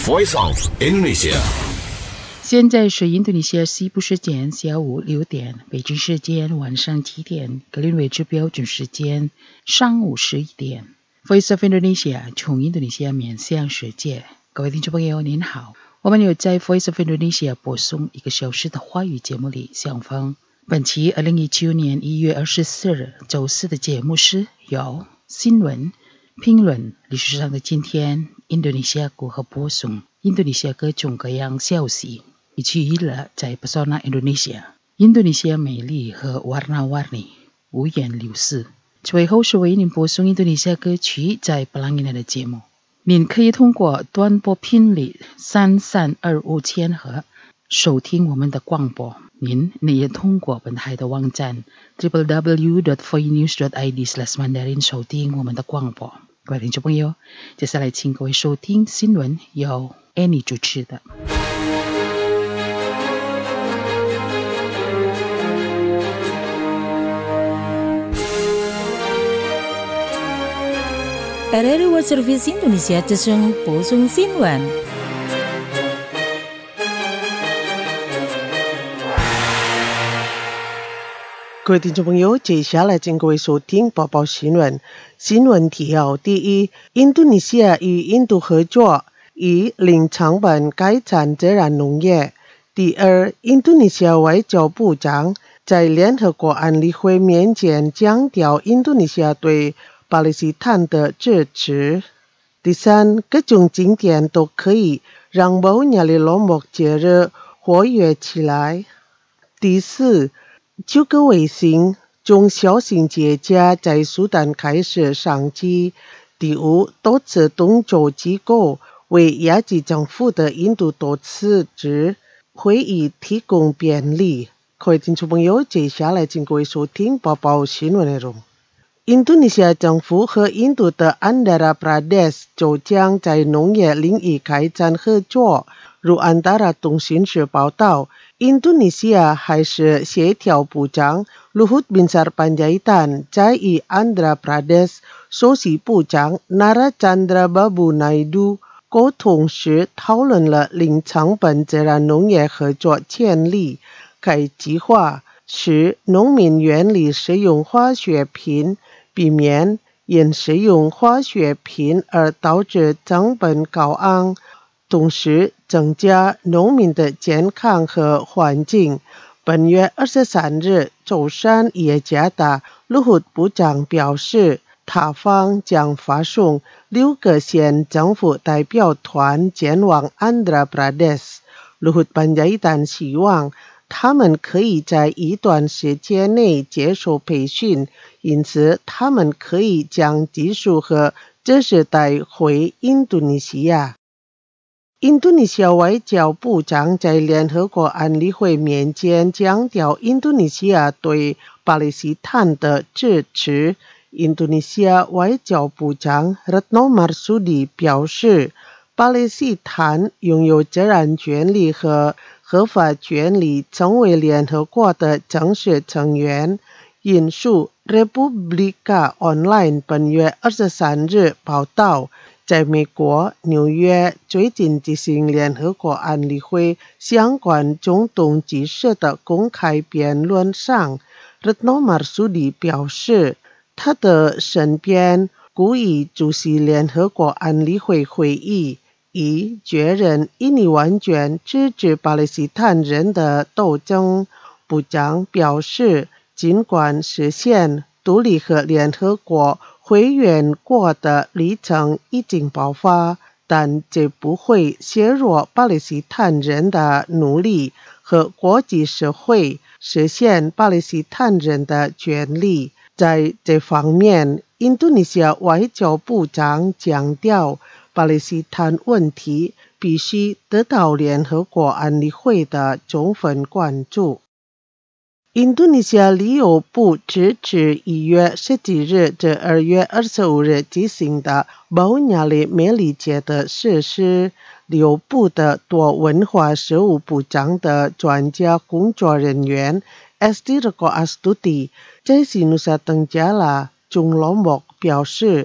Voice of Indonesia。 现在是印度尼西亚西部时间下午6点，北京时间晚上7点，格林威治标准时间上午11点。Voice of Indonesia 从印度尼西亚面向世界，各位听众朋友您好，我们有在 Voice of Indonesia 播送1个小时的华语节目里相逢。本期2019年1月24日周四的节目是由新闻、评论、历史上的今天、印度尼西亚如何播送印度尼西亚各种各样消息，以及娱乐在 Pesona Indonesia。印度尼西亚美丽和 warna-warni 五颜六色。最后是为您播送印度尼西亚歌曲在布朗尼的节目。您可以通过短波频率3325千赫收听我们的广播。您也通过本台的网站 www.voinews.id/mandarin 收听我们的广播。各位听众朋友，接下来请各位收听新闻，由 Annie 主持的。 RRI World Service Indonesia 之声播送新闻。 各位听众朋友，接下来请各位收听播报新闻。新闻提要：第一，印度尼西亚与印度合作，以零成本改善自然农业。第二，印度尼西亚外交部长在联合国安理会面前强调印度尼西亚对巴勒斯坦的支持。第三，各种景点都可以让保加利亚木节日活跃起来。第四，9个卫星中小型企业家在苏丹开始上机。第五，多次动作机构为亚裔政府的印度多辞职会议提供便利。各位听众朋友，接下来请各位收听播报新闻内容。印度尼西亚政府和印度的 Andhra Pradesh 就将在农业领域开展合作。如安达拉通讯社报道，印度尼西亚海事协调部长 Luhut Binsar Panjaitan 在与 Andhra Pradesh 首席部长 Nara Chandrababu Naidu 沟通时讨论了零成本自然农业合作潜力。该计划使农民远离使用化学品，避免因使用化学品而导致成本高昂，同时增加农民的健康和环境。本月23日舟山雅加达Luhut部长表示，他方将发送6个县政府代表团前往 Andhra Pradesh。 Luhut Panjaitan 希望他们可以在一段时间内接受培训，因此他们可以将技术和知识带回印度尼西亚。印度尼西亚外交部长在联合国安理会面前强调印度尼西亚对巴勒斯坦的支持。印度尼西亚外交部长 Retno Marsudi 表示，巴勒斯坦拥有自然权利和合法权利成为联合国的正式成员。引述 Republika Online 本月23日报道，在美国纽约最近进行联合国安理会相关中东局势的公开辩论上， Retno Marsudi 表示，他的身边故意出席联合国安理会会议，以确认印尼完全支持巴勒斯坦人的斗争。部长表示，尽管实现独立和联合国会员国的历程已经爆发，但这不会削弱巴勒斯坦人的努力和国际社会实现巴勒斯坦人的权利。在这方面，印度尼西亚外交部长强调，巴勒斯坦问题必须得到联合国安理会的充分关注。印度尼西亚旅游部支持1月17日至2月25日举行的保加利美丽节的实施。旅游部的多文化事务部长的专家工作人员 Esti Reko Astuti 在Nusa Tenggara 中罗木表示，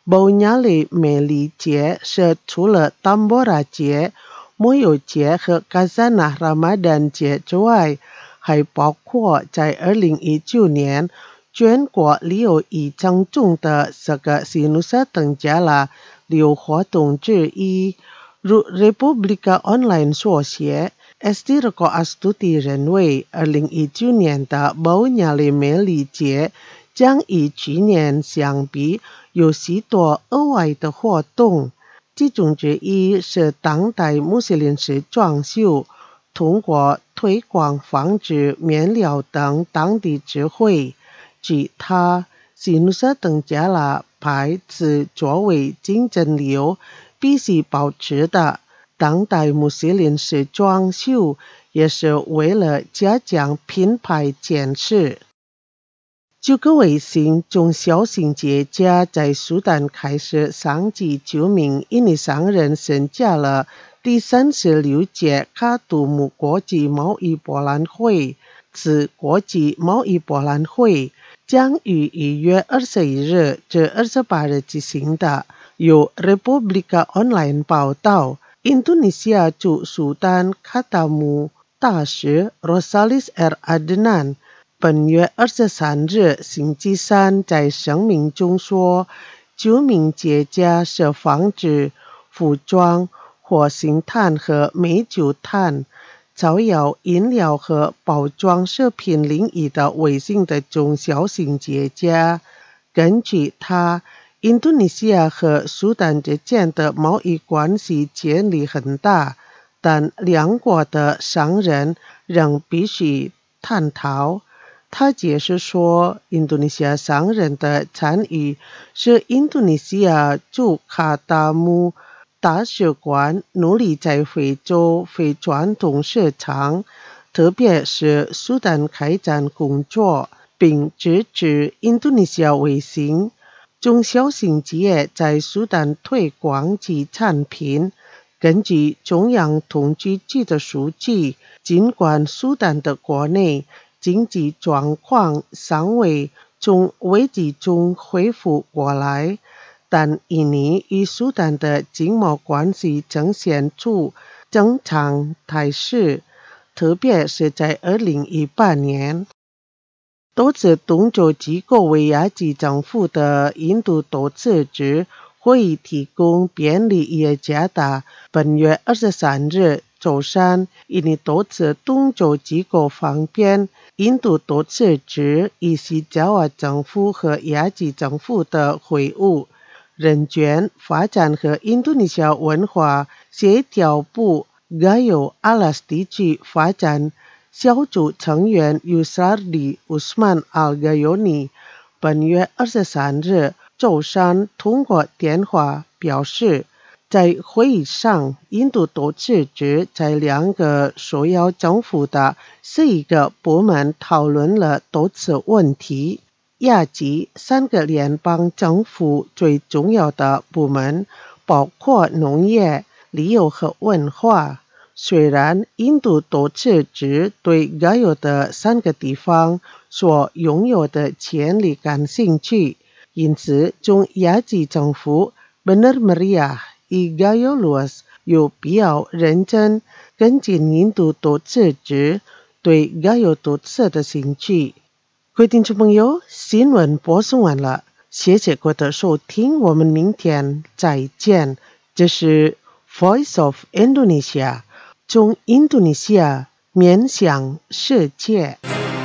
保加利美丽节是除了丹波拉节、摩友节和卡萨纳拉马丹节之外，还包括在2019年全国旅游已增重的10个西努萨登加拉旅游活动之一。如 Republika Online 所写 ，Estirko Astuti 认为，2019年的保加利美丽节将与去年相比有许多额外的活动，其中之一是当代穆斯林式装修，通过推广纺织、面料等当地智慧。据他，西努萨登加拉派是作为竞争旅游必须保持的当代穆斯林式装修，也是为了加强品牌建设。9个卫星中小型节家在苏丹开始上级9名印尼商人参加了第36届卡杜姆国际贸易博览会。此国际贸易博览会将于1月21日至28日举行的。由 Republika Online 报道，印度尼西亚驻苏丹卡达姆大使 Rosalis R. Adnan本月23日星期三在声明中说，9名节家是纺织、服装、活性炭和煤焦炭、草药、饮料和包装食品领域的卫星的中小型节家。根据他，印度尼西亚和苏丹之间的贸易关系潜力很大，但两国的商人仍必须探讨。他解释说，印度尼西亚商人的参与是印度尼西亚驻卡达姆大使馆努力在非洲非传统市场，特别是苏丹开展工作，并支持印度尼西亚卫星中小型企业在苏丹推广其产品。根据中央统计局的数据，尽管苏丹的国内经济状况尚未从危机中恢复过来，但印尼与苏丹的经贸关系呈现出正常态势，特别是在2018年。多次东洲机构为亚籍政府的印度多次制会议提供便利耶加达。本月23日周三，印尼多次东洲机构方面印度多次制以西爪哇政府和亚籍政府的会晤。人权发展和印度尼西亚文化协调部Gayo Alas地区发展小组成员 Yusardi Usman Al-Gayoni 本月23日周三通过电话表示，在会议上，印度多次制在2个首要政府的11个部门讨论了多次问题。亚籍3个联邦政府最重要的部门包括农业、旅游和文化。虽然印度多次制对该有的3个地方所拥有的潜力感兴趣，因此中亚籍政府 Benar Meriah与Gayo Luas 有必要认真跟进印度多次制对该有多次的兴趣。各位听众朋友，新闻播送完了，谢谢各位的收听，我们明天再见。这是 Voice of Indonesia， 从印度尼西亚面向世界。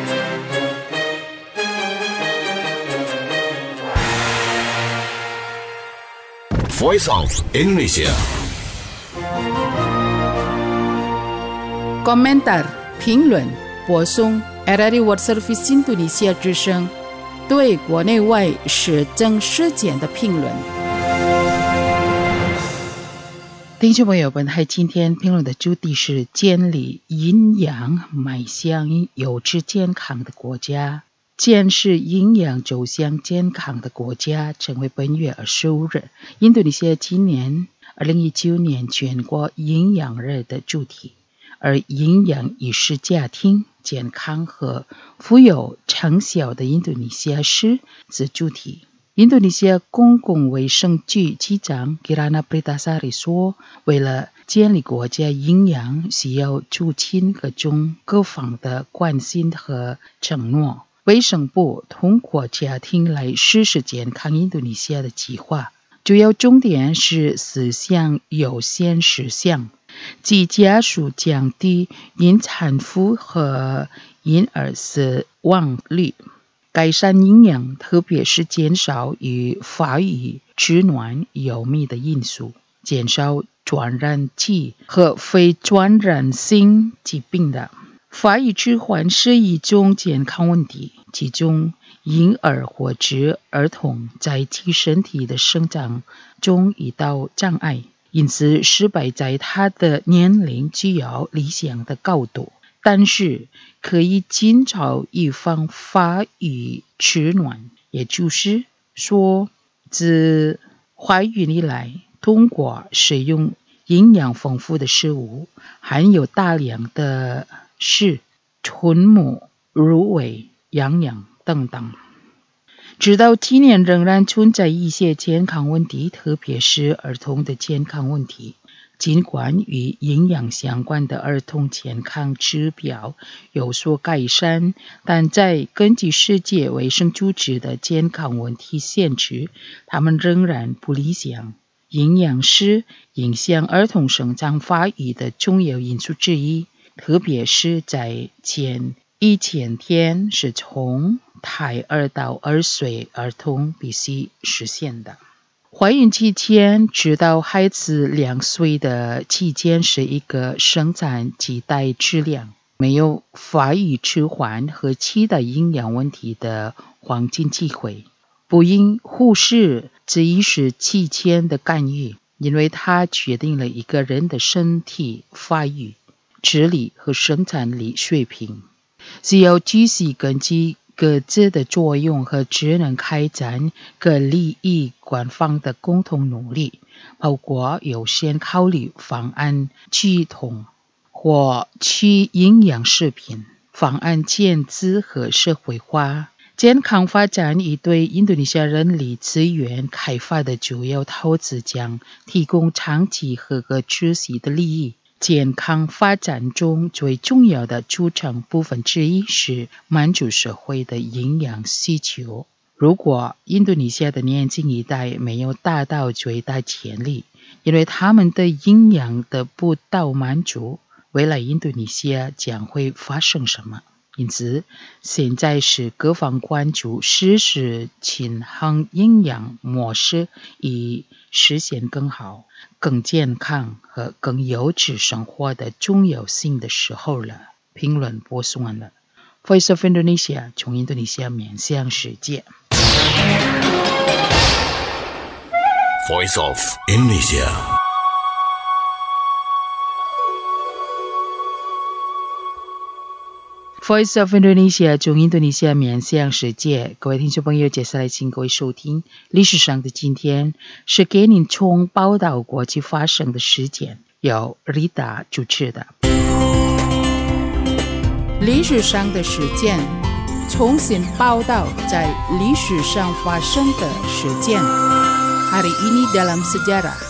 Voice of Indonesia。 Komentar, 评论、播送 RRI World Service 印度尼西亚之声，对国内外时政事件的评论。听众朋友，本台今天评论的主题是建立营养迈向优质健康的国家。建设营养走向健康的国家成为本月25日印度尼西亚今年2019年全国营养日的主题，而营养意识家庭健康和富有成效的印度尼西亚是主题。 印度尼西亚公共卫生局局长 Kirana Pritasari 说，为了建立国家营养，需要促进各种各方的关心和承诺。卫生部通过家庭来实施健康印度尼西亚的计划，主要重点是4项优先事项，即加速降低孕产妇和婴儿死亡率，改善营养，特别是减少与发育取暖有密的因素，减少传染疾和非传染性疾病的。发育迟缓是一种健康问题，其中婴儿或者儿童在其身体的生长中遇到障碍，因此失败在他的年龄具有理想的高度，但是可以尽早预防发育迟缓。也就是说，自怀孕以来，通过食用营养丰富的食物，含有大量的是纯木、芦苇、羊羊等等。直到今年仍然存在一些健康问题，特别是儿童的健康问题。尽管与营养相关的儿童健康指标有所改善，但在根据世界卫生组织的健康问题限制，它们仍然不理想。营养是影响儿童生长发育的重要因素之一，特别是在前1000天是从胎儿到2岁儿童必须实现的。怀孕期间直到孩子2岁的期间是一个生产脐带质量、没有发育迟缓和其他营养问题的黄金机会，不应忽视这一时期间的干预，因为它决定了一个人的身体发育、智力和生产力水平。只有继续根据各自的作用和职能开展各利益官方的共同努力，包括优先考虑方案系统或去营养食品、方案减资和社会化。健康发展已对印度尼西亚人力资源开发的主要投资将提供长期和可持续的利益。健康发展中最重要的组成部分之一是满足社会的营养需求。如果印度尼西亚的年轻一代没有达到最大潜力，因为他们的营养得不到满足，未来印度尼西亚将会发生什么？因此，现在是各方关注实施均衡营养模式，以实现更好、更健康和更优质生活的重要性的时候了。评论播送完了。Voice of Indonesia 从印度尼西亚面向世界。 Voice of Indonesia。Voice of Indonesia 从印度尼西亚面向世界，各位听众朋友，接下来请各位收听历史上的今天，是给您从报道国际发生的事件，由 Rita 主持的。历史上的事件，重新报道在历史上发生的事件。Hari ini dalam sejarah。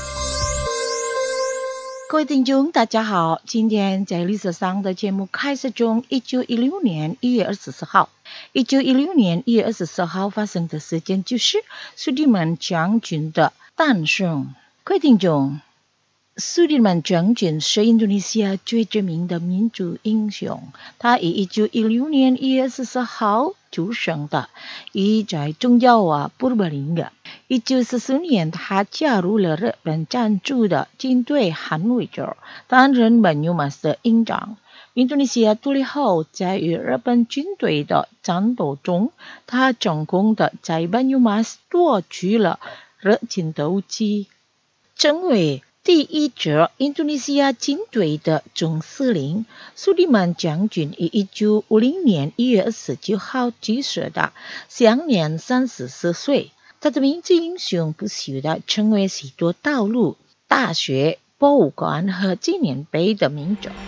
各位听众大家好，今天在历史上的节目开始中，1916年1月24号，1916年1月24号发生的事件就是苏迪曼将军的诞生。各位听众，苏迪曼将军是印度尼西亚最知名的民族英雄，他于1916年1月24号出生的，已在中亚瓦布尔林格。1944年，他加入了日本赞助的军队捍卫者，担任本尤马斯的营长。印度尼西亚独立后，在与日本军队的战斗中，他成功的在本尤马斯夺取了日军斗机，成为第一支印度尼西亚军队的总司令。苏迪曼将军于1950年1月29号去世的，享年34岁。他的民族英雄不朽的成为许多道路、大学、博物馆和纪念碑的名者。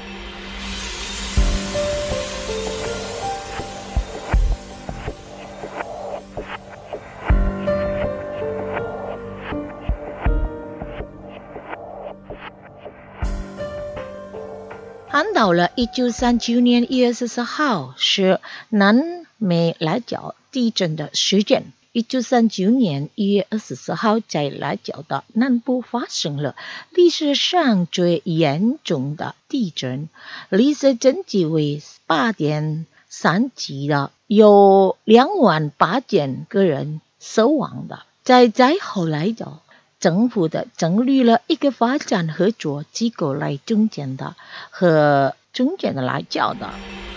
看到了1939年1月14号是南美拉角地震的时间。1939年1月24号在拉角的南部发生了历史上最严重的地震，历史震级为8.3级的，有28000个人死亡的。在后来的政府的成立了一个发展合作机构来中间的来叫的。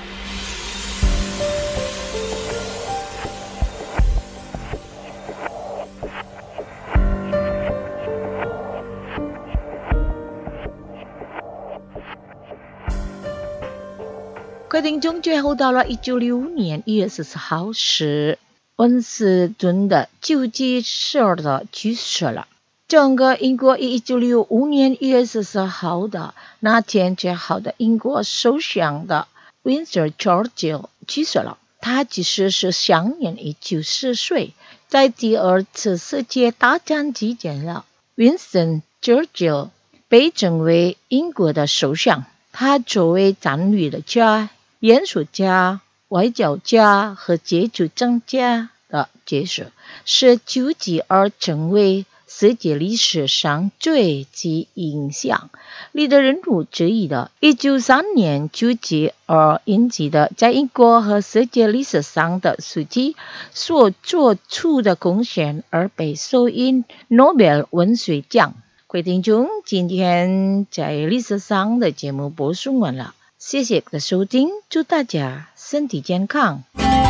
各位听众，最后到了1965年1月14号是温斯顿的救济社的去世了。整个英国1965年1月14号的那天，最好的英国首相的 Winston Churchill 去世了。他其实是享年94岁。在第二次世界大战期间了， Winston Churchill 被称为英国的首相。他作为战略家、演说家、外交家和杰出专家的角色，是救济而成为世界历史上最具影响力的人物之一的。193年救济而引起的在英国和世界历史上的书籍所做出的贡献而被授予诺贝尔文学奖。各位听众，今天在历史上的节目播送完了，谢谢的收听，祝大家身体健康。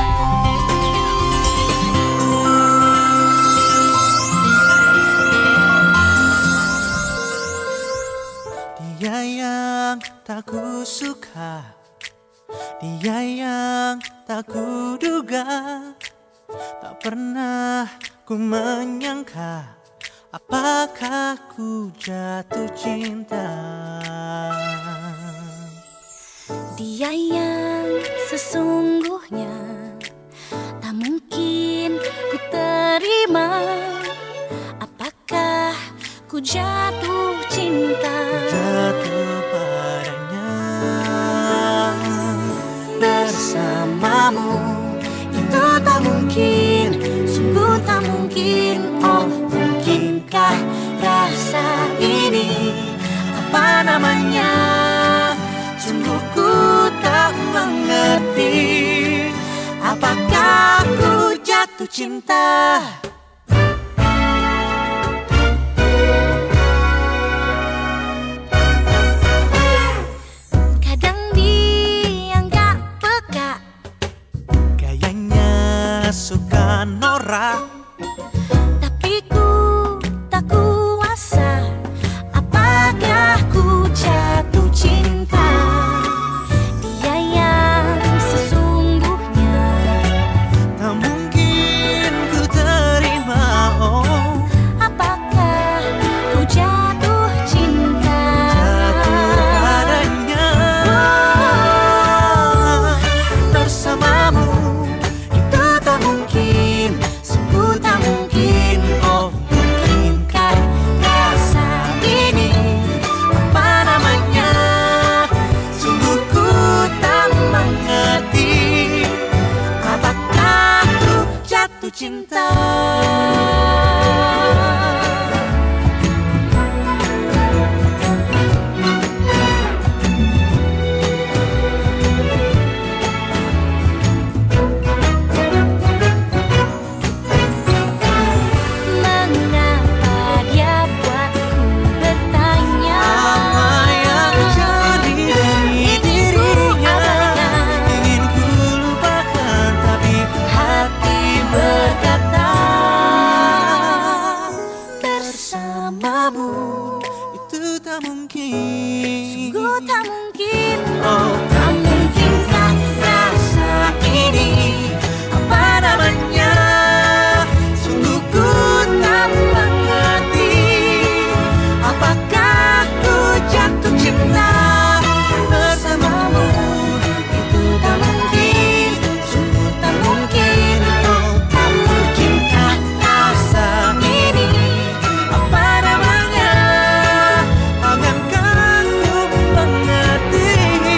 Dia yang tak ku suka, dia yang tak ku duga, tak pernah ku menyangka apakah ku jatuh cinta. Dia yang sesungguhnya tak mungkin ku terima, apakah ku jatuh cinta. Jatuh padanya bersamamu, itu tak mungkin, sungguh tak mungkin. Oh, mungkinkah rasa ini, apa namanya, sungguh ku tak mengerti, apakah ku jatuh cinta. Kadang dia gak peka, Gayanya suka norak, tapi ku tak kuasa, apakah ku jatuh cinta. Dia yang sesungguhnya tak mungkin ku terima. Oh, apakah ku jatuh cinta. jatuh padanya bersamamu, itu tak mungkin, sungguh tak mungkin. Oh, mungkinkah rasa ini, apa namanya, sungguh ku tak mengerti, apakah ku jatuh cinta. Mengapa dia buatku bertanya, Apa yang jadi dari dirinya, ingin ku lupakan, tapi hati berkata, bersamamu itu tak mungkin. sungguh tak mungkin. Oh, Tak mungkinkah rasa ini, apa namanya, sungguh ku tak mengerti, apakah ku jatuh cinta bersamamu, itu tak mungkin, sungguh tak mungkin. Oh, tak mungkinkah rasa ini, apa namanya, akan ku mengerti,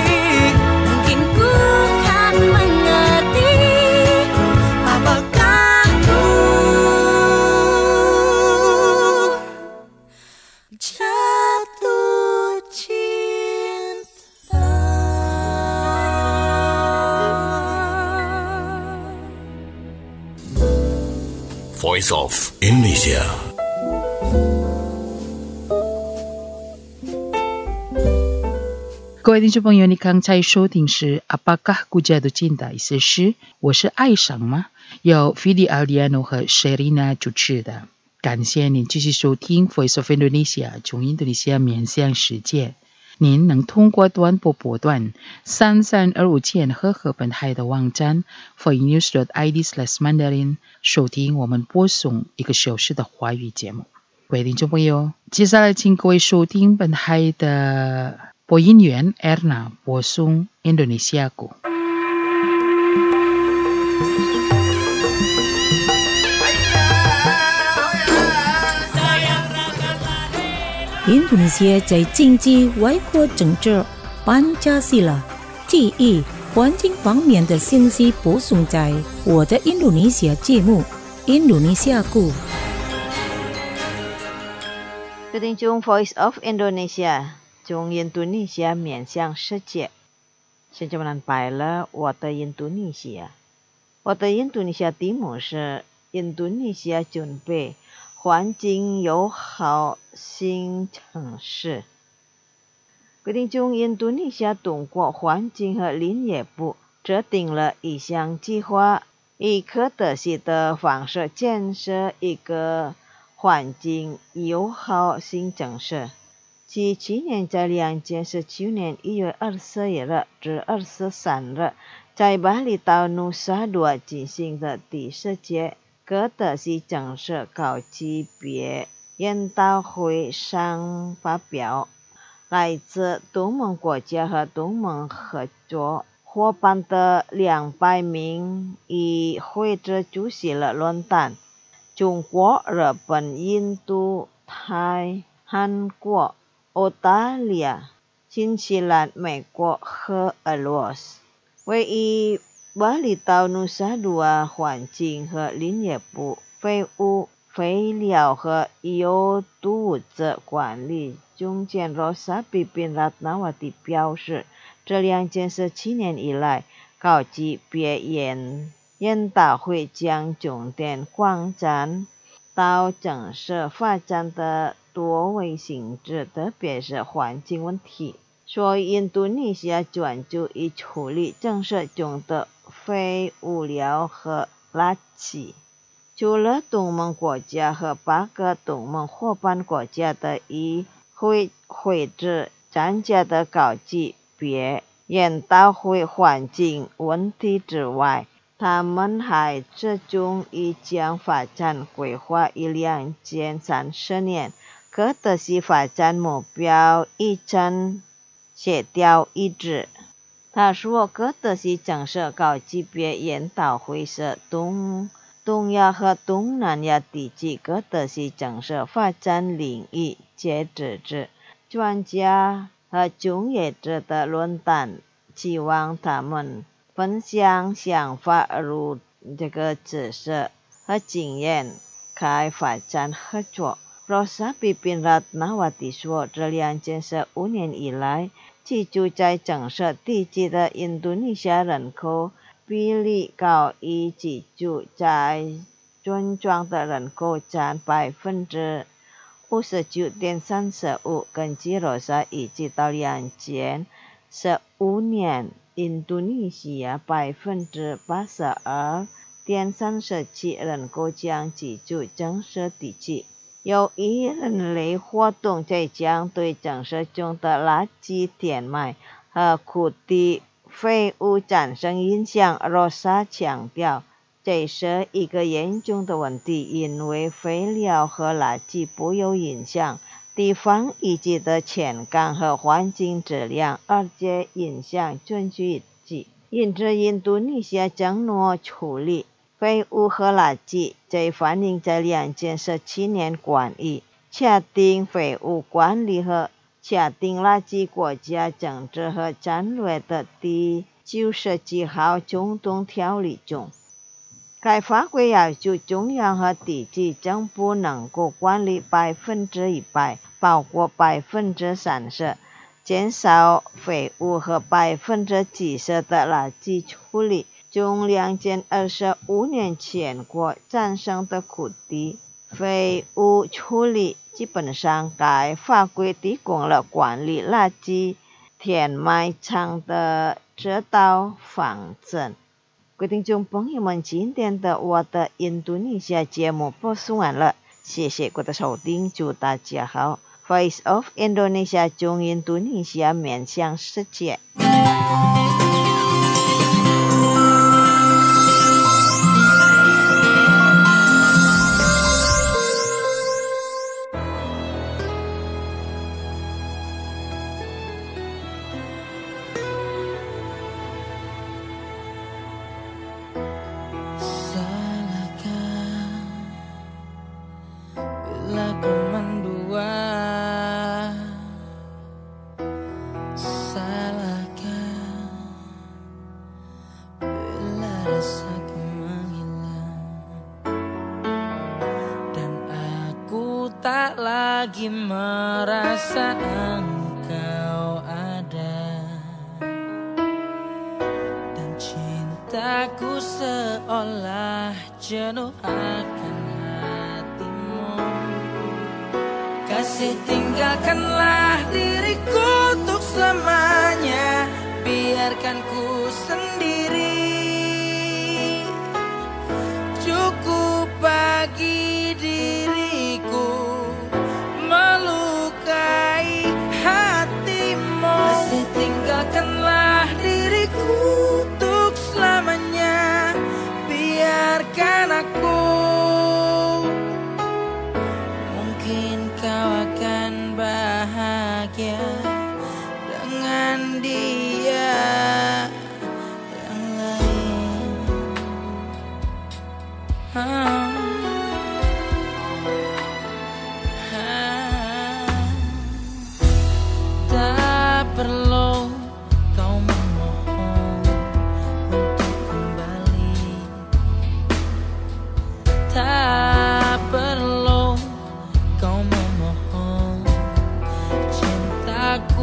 Voice of Indonesia。 各位听众朋友，你刚才收听是 Apakah Ku Jatuh Cinta 意思是我是爱上吗？由 Fidi Aldiano 和 Sherina 主持的。感谢您继续收听 Voice of Indonesia 从印度尼西亚面向世界。您能通过短波波段3325和本台的网站 voinews.id/mandarin 收听我们播送1个小时的华语节目。各位听众朋友，接下来请各位收听本台的播音员 Erna 播送 Indonesiaku。 印度尼西亚在经济、外交、政治、班加西拉、地域、环境方面的信息播送在我的印度尼西亚节目《印度尼西亚故》。 各位听众 Voice of Indonesia 从印度尼西亚面向世界。现在我们来了我的印度尼西亚。我的印度尼西亚题目是印度尼西亚准备环境友好新城市。规定中，印度尼西亚通过环境和林业部制定了一项计划，以可持续的方式建设一个环境友好新城市。其去年在2019年1月24日至23日，在巴厘岛努沙多进行的第10届可持续城市高级别研讨会上发表。来自东盟国家和东盟合作伙伴的200名与会者出席了论坛。中国、日本、印度、泰、韩国、澳大利亚、新西兰、美国和俄罗斯为以巴厘岛努沙多环境和林业部废物、废料和有毒物质管理总监Rosa Pipin Ratnawati表示，这2件事7年以来，高级别研讨会将重点扩展到城市发展的多维性质，特别是环境问题。所以印度尼西亚专注于处理城市中的废物料和垃圾。除了东盟国家和8个东盟伙伴国家的会者参加的高级别研讨会环境问题之外，他们还侧重于将发展规划以2030年可持续发展目标一致协调一致。他说，可持续城市高级别研讨会是东亚和东南亚地区可持续城市发展领域截止之专家和从业者的论坛，希望他们分享想法如这个知识和经验，开发展合作。Rosa Pipin Ratnawati 说，这2件事5年以来，居住在城市地区的印度尼西亚人口比例高于居住在村庄的人口占 59.35%。根据 Rosa 预计到2015年，印度尼西亚 82.37% 人口将居住城市地区。由于人类活动这将对城市中的垃圾填埋和库地废物产生影响。Rosa 强调，这是一个严重的问题，因为废料和垃圾不有影响地方以及的健康和环境质量，而且影响全球一致。因此，印度尼西亚承诺处理废物和垃圾，这反映在2件事7年关于确定废物管理和确定垃圾国家政治和战略的第97号总统条例中。该法规要求中央和地区政府能够管理100%，包括30%减少废物和70%的垃圾处理。 中2025年前过战胜的苦地，废物处理基本上该法规提供了管理垃圾填埋场的指导方针。各位听众朋友们，今天的我的印度尼西亚节目播送完了，谢谢各位的收听，祝大家好。Voice of Indonesia 中印度尼西亚面向世界。 Tak lagi merasa engkau ada, dan cintaku seolah jenuh akan hatimu. Kasih, tinggalkanlah diriku untuk selamanya, biarkan ku sendiri. Cukup bagi diriku melukai hatimu. Kasih, tinggalkanlah diriku untuk selamanya, biarkan aku. Mungkin kau akan bahagia dengan dia yang lain. Tak perlu kau memohon untuk kembali, tak perlu kau memohon cintaku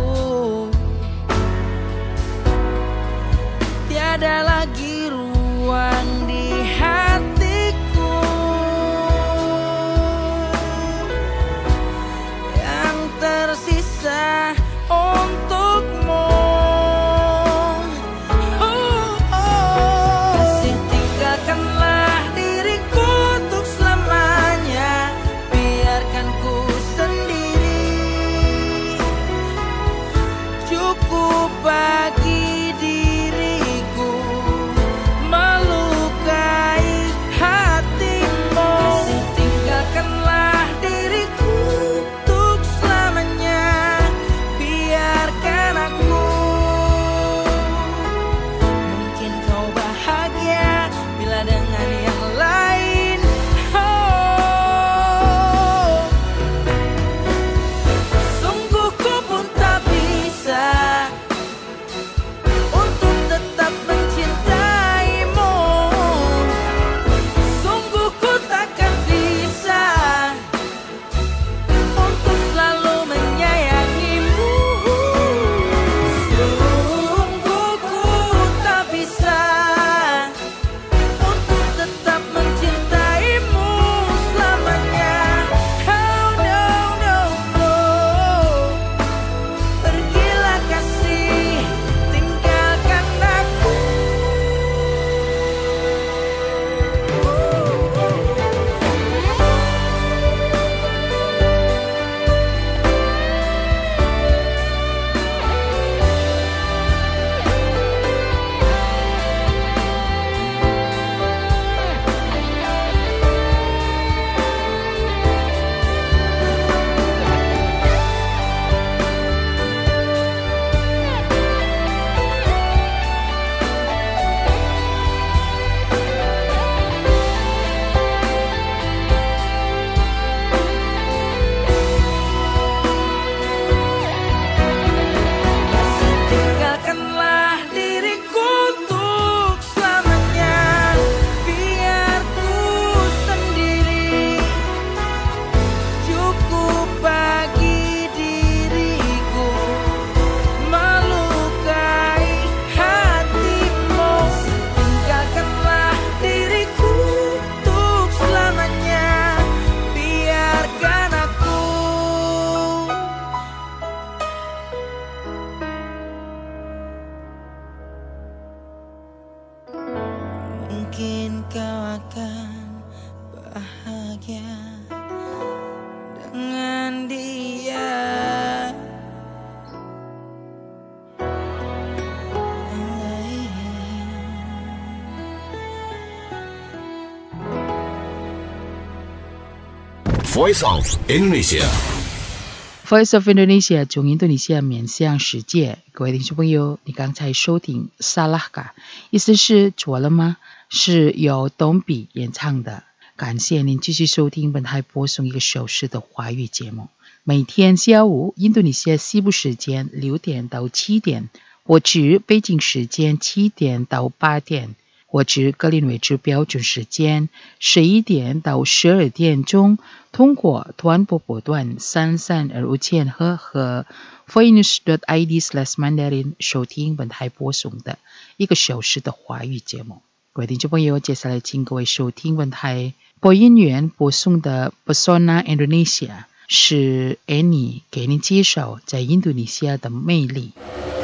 Voice of Indonesia。 Voice of Indonesia 从印度尼西亚面向世界，各位听众朋友，你刚才收听 Salahkah， 意思是错了吗？是由董比演唱的。感谢您继续收听本台播送1个小时的华语节目。每天下午印度尼西亚西部时间6点到7点，或者北京时间7点到8点，或者格林威治标准时间11点到12点钟，通过短波波段3325千赫和 voinews.id/mandarin 收听本台播送的1个小时的华语节目。各位听众朋友，接下来请各位收听本台播音员播送的 Pesona Indonesia， 是 Annie 给您介绍在印度尼西亚的魅力。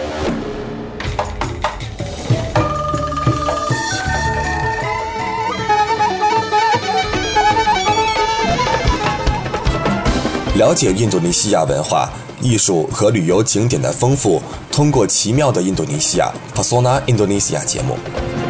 了解印度尼西亚文化、艺术和旅游景点的丰富，通过奇妙的印度尼西亚 Pesona Indonesia 节目。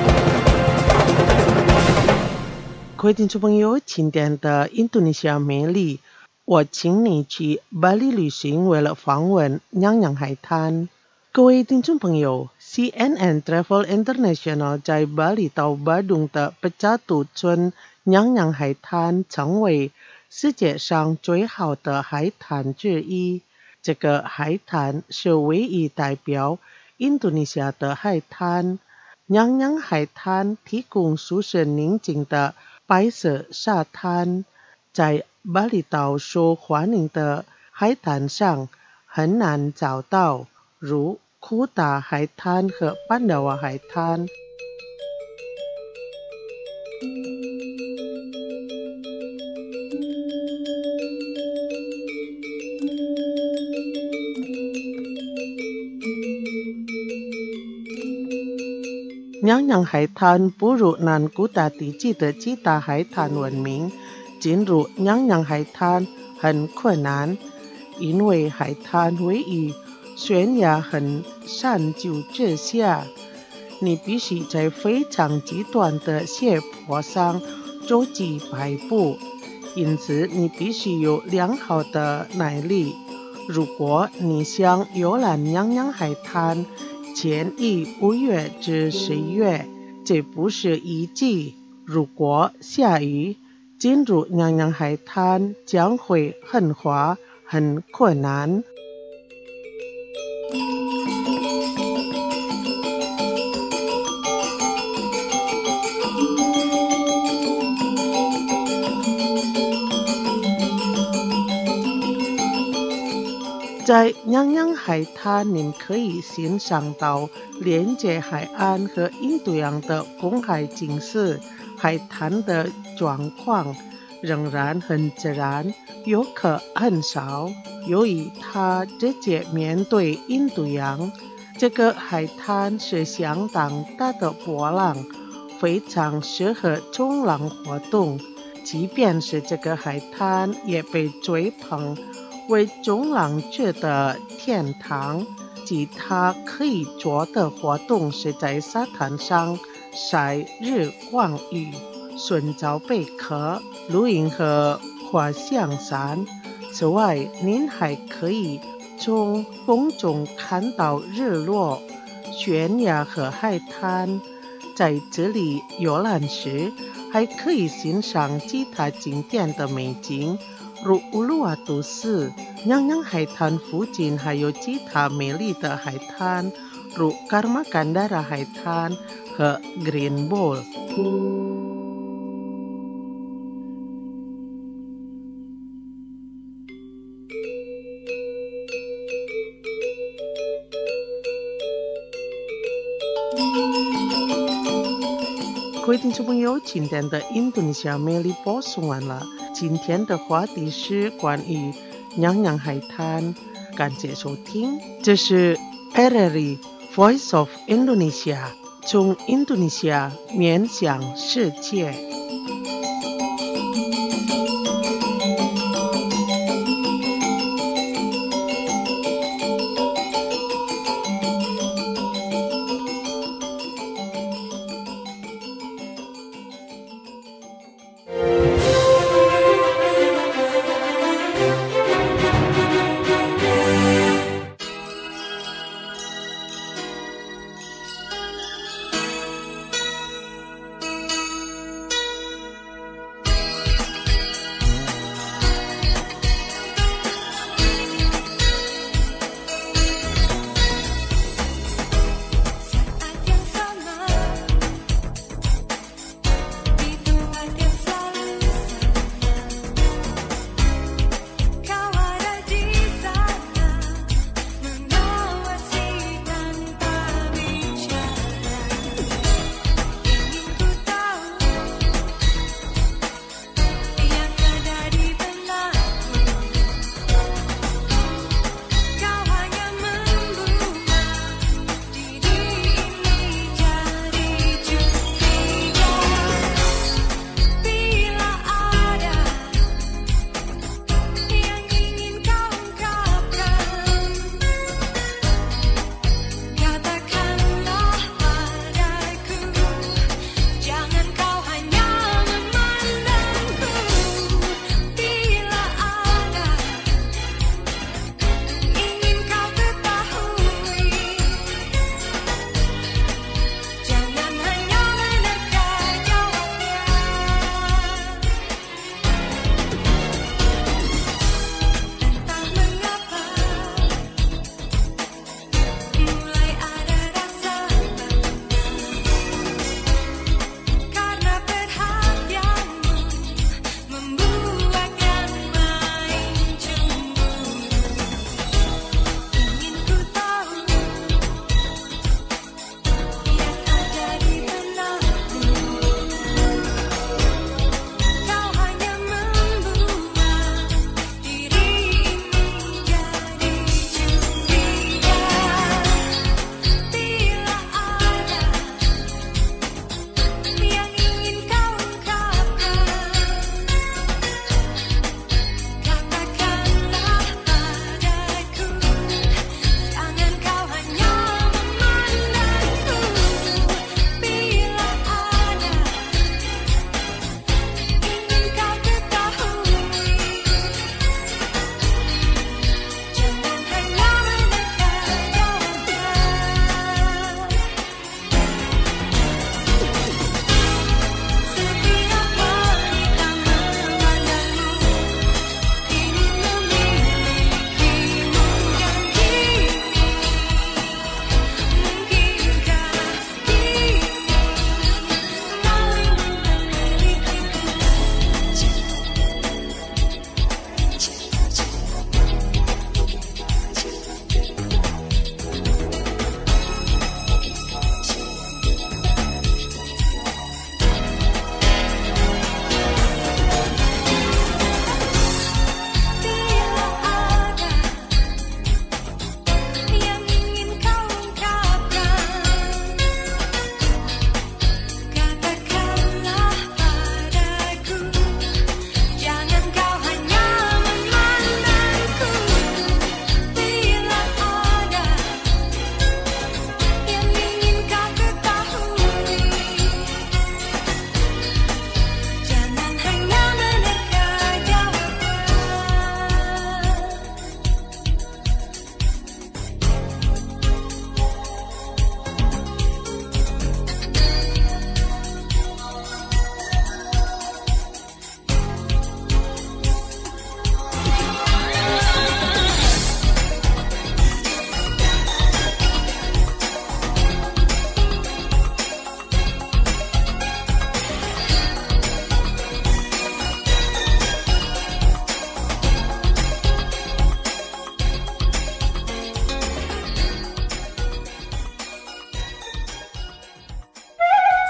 各位听众朋友，今天的印度尼西亚魅力，我请你去巴黎旅行，为了访问娘娘海滩。各位听众朋友， CNN Travel International 在巴厘岛巴东的Pecatu村娘娘海滩成为世界上最好的海滩之一。这个海滩是唯一代表印度尼西亚的海滩。娘娘海滩提供舒适宁静的白色沙滩，在巴厘岛受欢迎的海滩上很难找到，如库达海滩和班达瓦海滩。娘娘海滩不如南古达地区的其他海滩闻名，进入娘娘海滩很困难，因为海滩位于悬崖和山丘之下，你必须在非常极端的斜坡上走几百步，因此你必须有良好的耐力。如果你想游览娘娘海滩，建议5月至10月，这不是雨季。如果下雨，进入娘娘海滩将会很滑，很困难。在娘娘海滩，您可以欣赏到连接海岸和印度洋的公海景色。海滩的状况仍然很自然，游客很少，由于它直接面对印度洋。这个海滩是相当大的波浪，非常适合冲浪活动。即便是这个海滩，也被追捧为冲浪者的天堂。其他可以做的活动是在沙滩上晒日光浴、寻找贝壳、露营和滑翔伞。此外，您还可以从空中看到日落、悬崖和海滩。在这里游览时，还可以欣赏其他景点的美景，如乌鲁瓦都市。娘娘海滩附近还有其他美丽的海滩，如Karma Kandara海滩和 Green Bowl。各位听众朋友，今天的印度尼西亚魅力播送完了。今天的话题是关于娘娘海滩，感谢收听。这是 RRI Voice of Indonesia， 从印度尼西亚面向世界。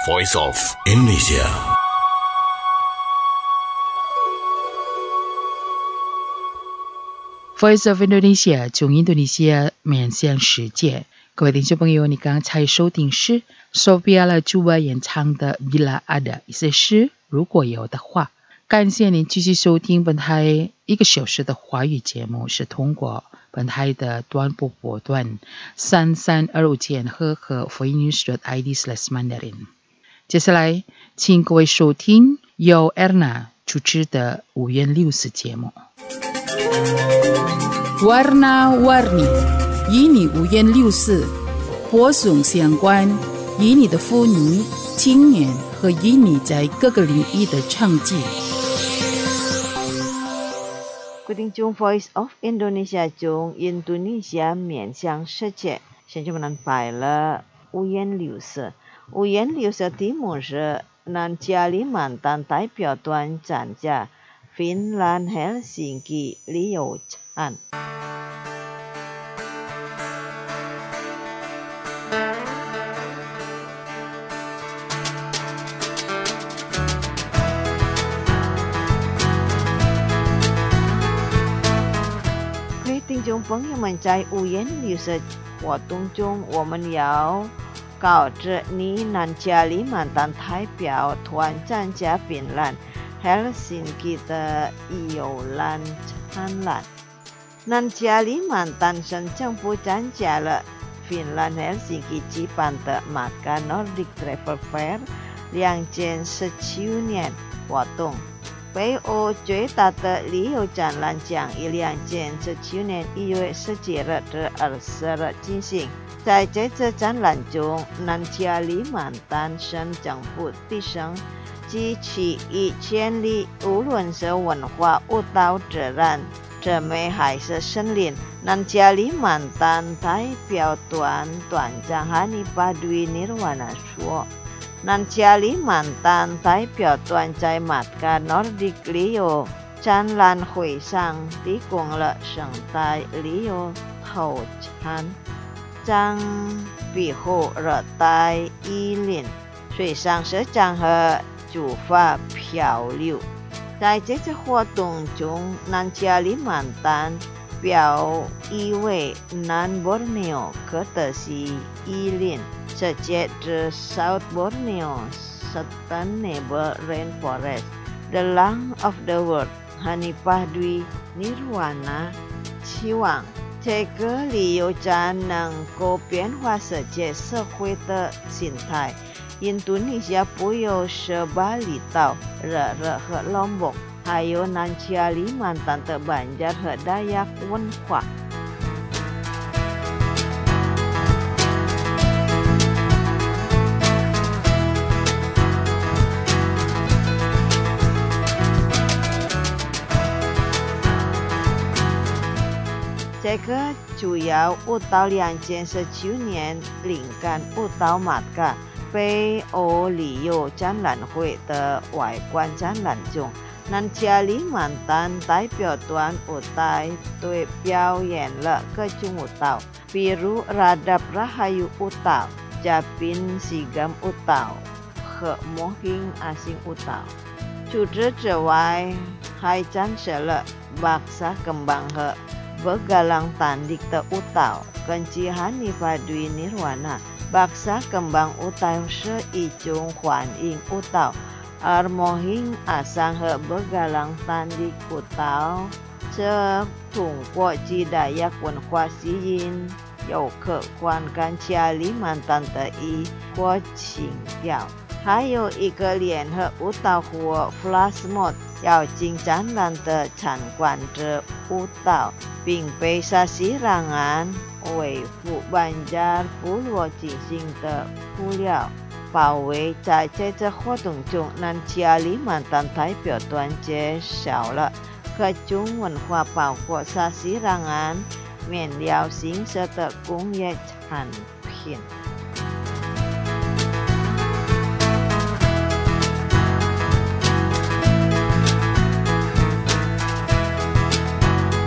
Voice of Indonesia。 Voice of Indonesia 从印度尼西亚面向世界。各位听众朋友，你刚才收听是 Sophia Lajuba 演唱的 Bila Ada， 意思是如果有的话。感谢您继续收听本台1个小时的华语节目，是通过本台的短波波段3325千赫和 foreinews.id/Mandarin。接下来，请各位收听由 Erna 主持的5元6时节目。Warna-warni， 与你5元6时播送相关与你的妇女、青年和与你在各个领域的成绩。 各位听众 Voice of Indonesia 从印度尼西亚面向世界，现在我们摆了5元6时。5元6时题目是南加里曼丹代表团参加芬兰 Helsinki 旅游展。听众朋友们，在5元6时活动中，我们要告知你南加里曼丹代表团参加芬兰 Helsinki 的游览展览。南加里曼丹省政府参加了芬兰 Helsinki 举办的马卡 Nordic Travel Fair 2019年活动。北欧最大的旅游展览将于2019年1月17日至20日进行。在这次展览中，南加里曼丹省政府提升积极以建立无论是文化、舞蹈、自然、这美还是森林。南加里曼丹代表团团长哈尼巴对Nirwana说，南加里曼丹代表团在马卡 Nordic 旅游展览会上提供了生态旅游套餐，将庇护热带雨林、水上市场和竹筏漂流。在这次活动中，南加里曼丹表意为南 Borneo 可德西雨林。世界之 South Borneo Sustainable Rainforest The Lung of the World Hanifah Dwi Nirwana 期望这个旅游展能够变化世界社会的形态。印度尼西亚不有是巴厘岛、热热和龙博，还有南加里曼丹的班加和大雅文化。这个主要舞蹈2019年灵感舞蹈马卡北欧旅游展览会的外观展览中，南加里曼丹代表团舞台队表演了各种舞蹈，比如 Radap Rahayu 舞蹈、Japin Sigam 舞蹈和模型阿星舞蹈。除此之外，还展示了巴萨kembang和Begalang Tandik 的舞蹈。根据哈尼法对Nirwana，巴萨kembang 舞蹈是一种欢迎舞蹈，而模型阿桑和Begalang Tandik 舞蹈则通过吉达亚文化吸引游客观看加里曼丹的异国情调。还有一个联合舞蹈或 Flash Mob 要进展览的参观者舞蹈，并被沙西朗安维护班加部落进行的布料包围。在这次活动中，南加里曼丹代表团介绍了各种文化，包括沙西朗安面料形式的工业产品。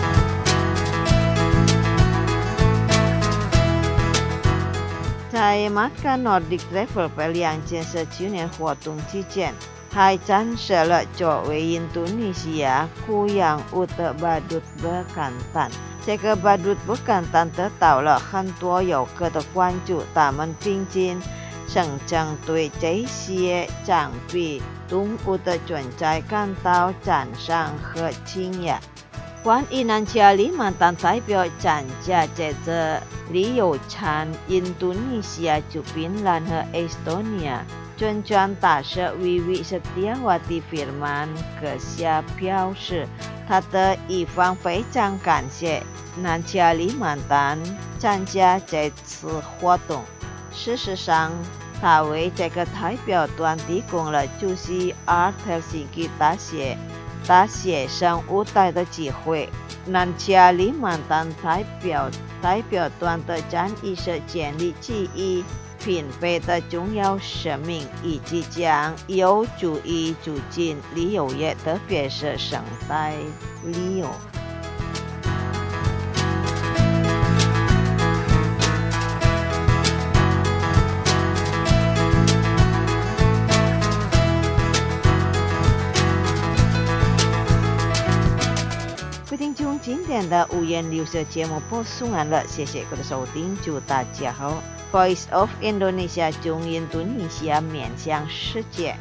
在 menyematkan Nordic Travel 2件设9年活动期间，还展示了作为印度尼西亚固有物的badut bekantan。这个badut bekantan得到了很多游客的关注，他们并且声称对这些장비动物的存在感到赞赏和惊讶。关于南加里曼丹代表参加这次旅游场，印度尼西亚、芬兰和 Estonia 宣传大使 Wiwi Setiawati Firman Kesha 表示，他的一方非常感谢南加里曼丹参加这次活动。事实上，他为这个代表团提供了出席 Art Helsinki 大学生舞台的机会。南加里曼丹代表团的战役是建立起以品牌的重要使命，以及将有助于促进旅游业，特别是生态旅游。今天的五颜六色节目播送完了，谢谢各位的收听，祝大家好。Voice of Indonesia 中印度尼西亚面向世界。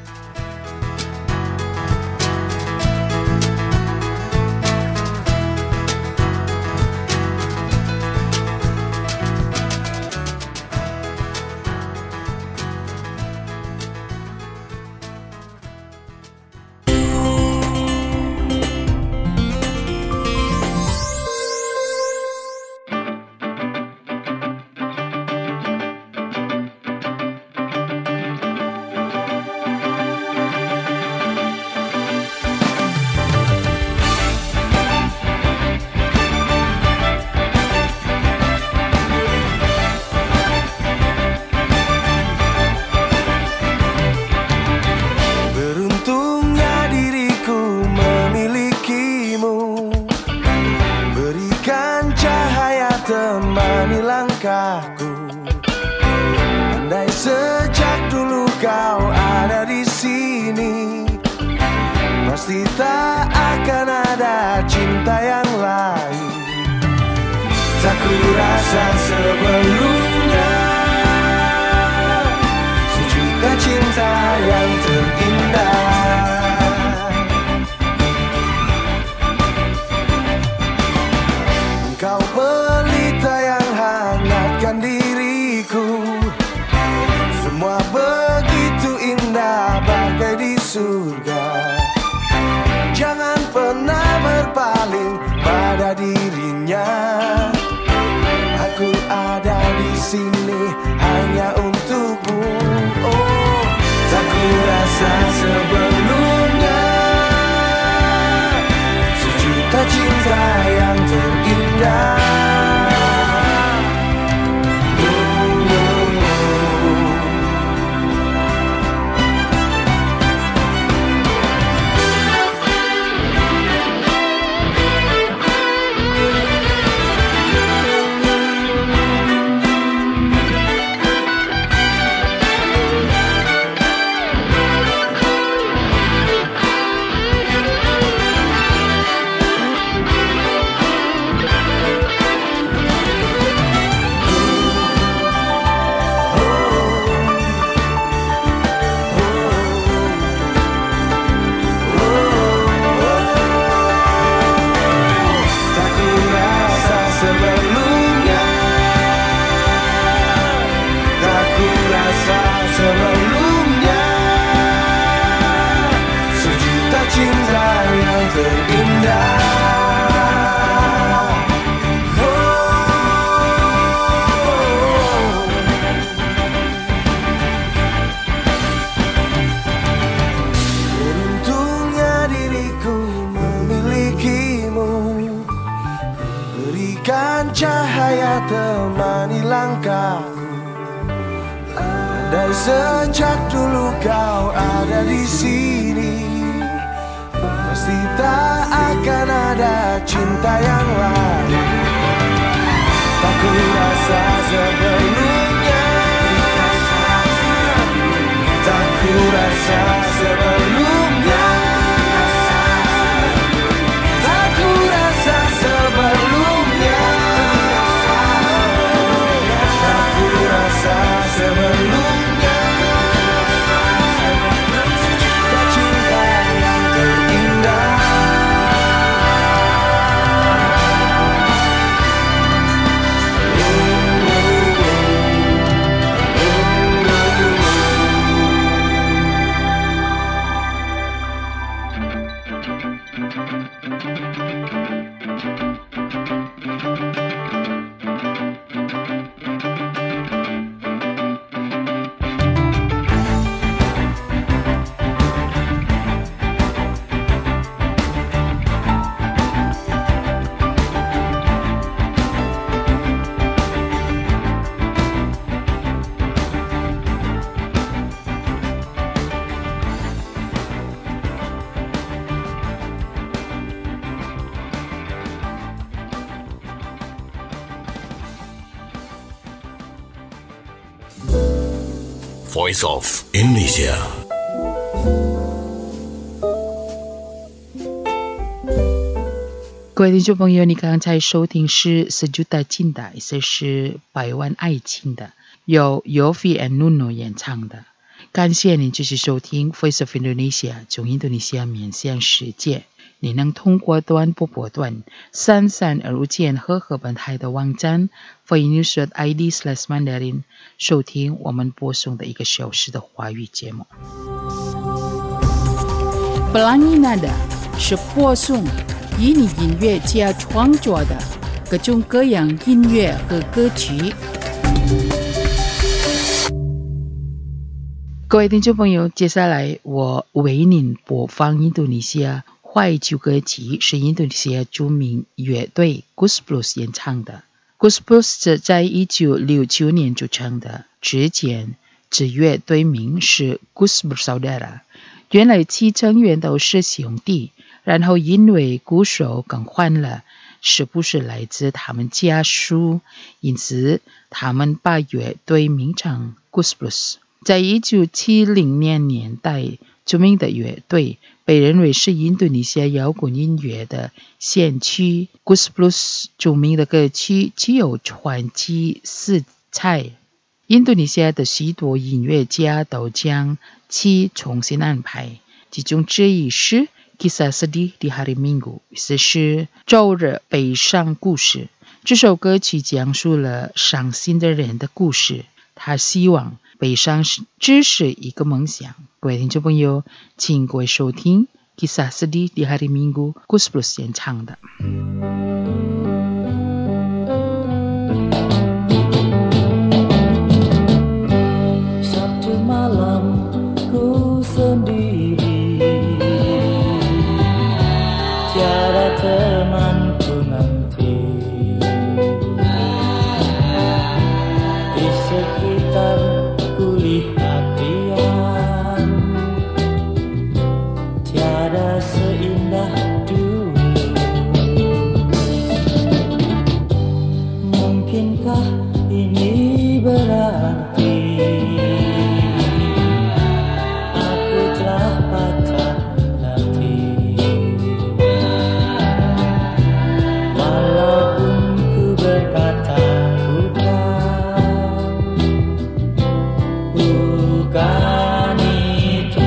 temani langkahku. Andai sejak dulu kau ada di sini, pasti tak akan ada cinta yang lain. Tak kurasa sebelumnya sejuta cinta yang terindah. Engkau pelita yang hangatkan diriku, semua begitu indah bagai di surga. Jangan pernah berpaling pada dirinya. Aku ada di sini hanya untukmu. Oh, tak kurasa sebelumnya sejuta cinta yang terindah. Cahaya temani langkahku. Andai sejak dulu kau ada di sini, pasti tak akan ada cinta yang lain. Tak kurasa sebelumnya Voice of Indonesia。 各位听众朋友，你刚才收听是Sejuta Cinta，这是百万爱情的，由 Yovie and Nuno 演唱的。感谢您继续收听 Voice of Indonesia， 从印度尼西亚面向世界。你能通过短波波段3325键和合本台的网站 voinews.id/mandarin 收听我们播送的1个小时的华语节目。Pelangi Nada 是播送以你音乐家创作的各种各样音乐和歌曲。各位听众朋友，接下来我为您播放印度尼西亚怀旧歌曲，是印度尼西亚著名乐队 Gus Plus 演唱的。Gus Plus 在1969年组成的，之前这乐队名是 Gus Bersaudara， 原来7成员都是兄弟，然后因为鼓手更换了，是不是来自他们家属，因此他们把乐队名称 Gus Plus。在1970年代，著名的乐队被认为是印度尼西亚摇滚音乐的先驱。Gus Plus 著名的歌曲具有传奇色彩，印度尼西亚的许多音乐家都将其重新安排，其中之一是 Kisah Sedih di Hari Minggu， 这是周日悲伤故事。这首歌曲讲述了伤心的人的故事，他希望悲伤只是一个梦想。各位听众朋友，请各位收听 Kisah Sedih di Hari Minggu Gus Plus 演唱的。 Satu malam ku sendiri, tiada temanku nanti di sekitar kulihat dia, tiada seindah dulu. Mungkinkah ini berarti aku telah patah hati? Walaupun ku berkata bukan itu.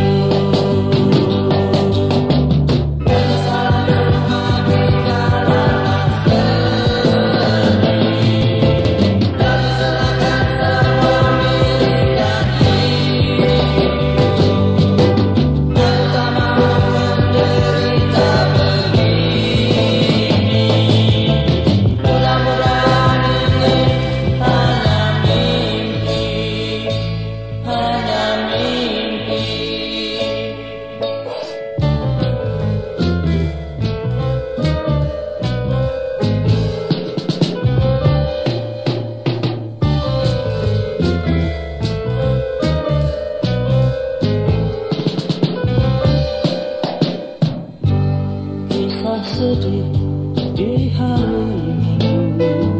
Kisah sedih di hari Minggu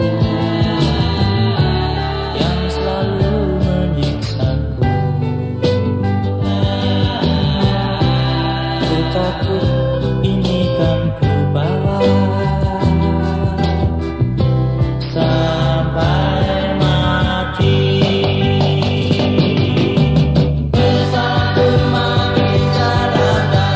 yang selalu menyiksaku. Ku takut ini kan ku bawa sampai mati. Bersatu membicarakan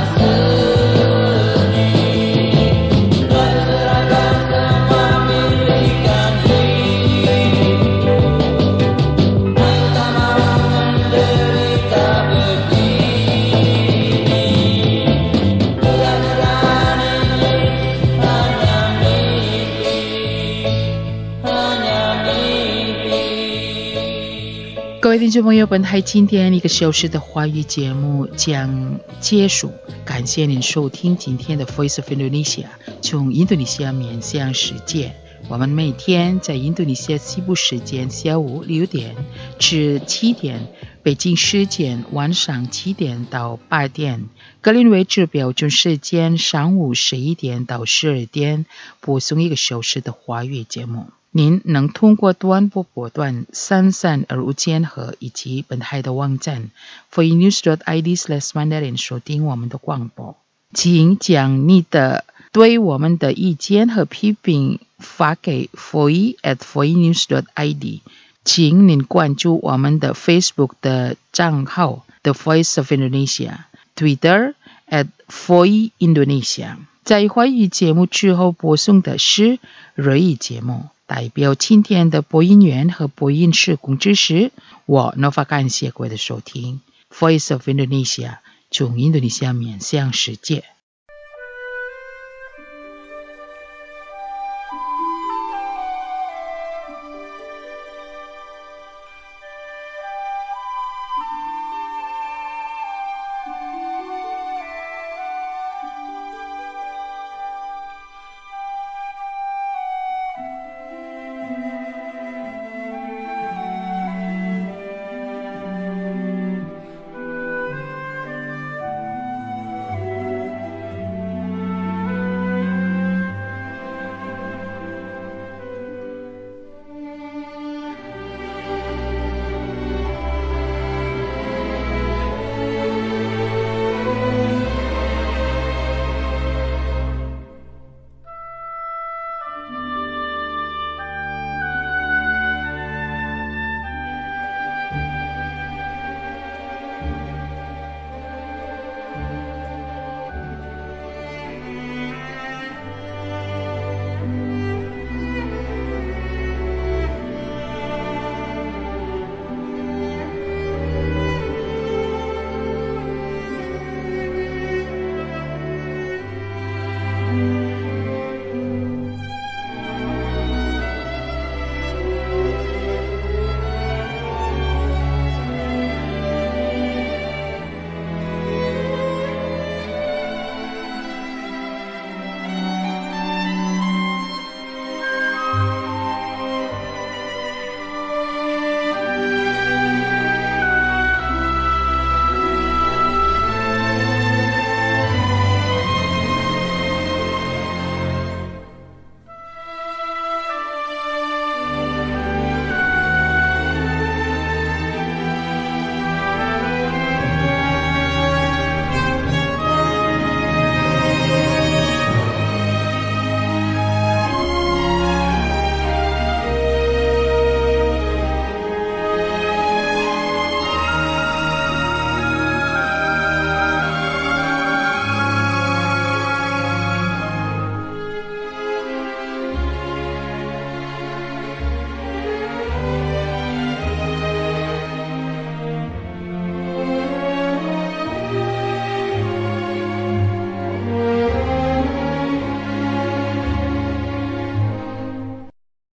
各位听众朋友，本台今天1个小时的华语节目将结束，感谢您收听今天的 Voice of Indonesia， 从印度尼西亚面向世界。我们每天在印度尼西亚西部时间下午6点至7点， 北京时间晚上7点到8点，格林威治标准时间上午11点到12点，播送1个小时的华语节目。您能通过短波波段3325千赫以及本台的网站 foinews.id/mandarin 收听我们的广播。请将你的对我们的意见和批评发给 foi@foinews.id。请您关注我们的 Facebook 的账号 The Voice of Indonesia， Twitter @foiindonesia。在华语节目之后播送的是日语节目。代表今天的播音员和播音室工作室，我Nova感谢各位的收听。Voice of Indonesia， 从印度尼西亚面向世界。